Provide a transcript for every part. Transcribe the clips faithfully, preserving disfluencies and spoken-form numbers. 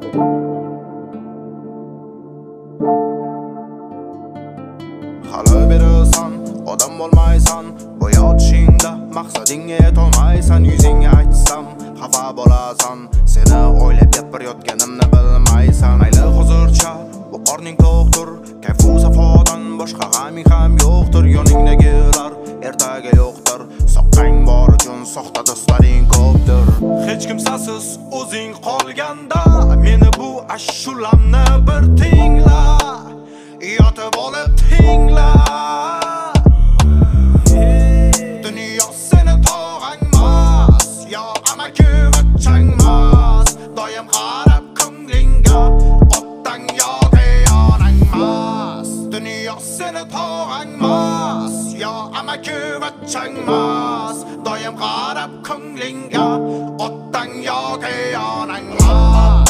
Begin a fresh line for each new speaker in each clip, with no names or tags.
Hali berasan, odam bo'lmaysan. Bu yotishingda maqsadingga yetolmaysan. Yuzingga aytsam xafa bo'lasan. Seni o'ylab gapirayotganimni bilmaysan. Mayli hozircha bu qorning to'qdir. Kayfu safodan boshqa g'aming ham yo'qdir. Yoningdagilar ertaga yo'qdir. Soqqang bor uchun soxta do'stlaring ko'pdir. Hech kimsasiz o'zing qolganda meni bu ashulamni bir tingla. Yotib olib tingla. Dunyo seni tog'angmas, yo amaki vachangmas. Doim qarab ko'nglingga otdan yoki yonangmas. Dunyo seni tog'angmas, yo amaki vachangmas. Doim qarab ko'nglingga otdan yoki yonangmas.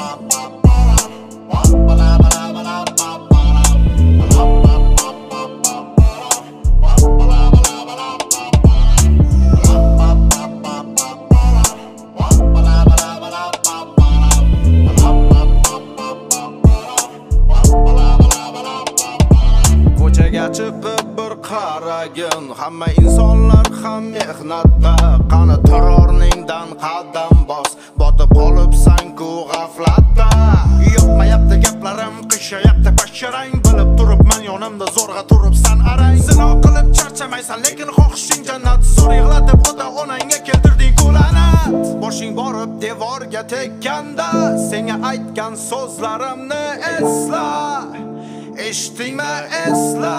Ko'chaga chiqib bir qaragin, hamma insonlar ham mehnatda. Qani terrorningdan qadam bos, botib qolibsan-ku g'aflatda. Yoqmayapti gaplarim, qishayapti basharang. Bilib turibman yonimda zo'rg'a turibsan arang. Zino qilib charchamaysan, lekin xohishing jannat. Zo'r yig'latib ota-onangga keltirding kul'anat. Boshing borib devorga tekkanda, senga aytgan so'zlarimni esla. Eshitdingmi esla.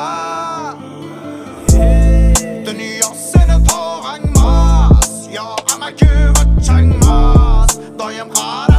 Dunyo seni tog'angmas, yo amaki vachangmas. Doim qarab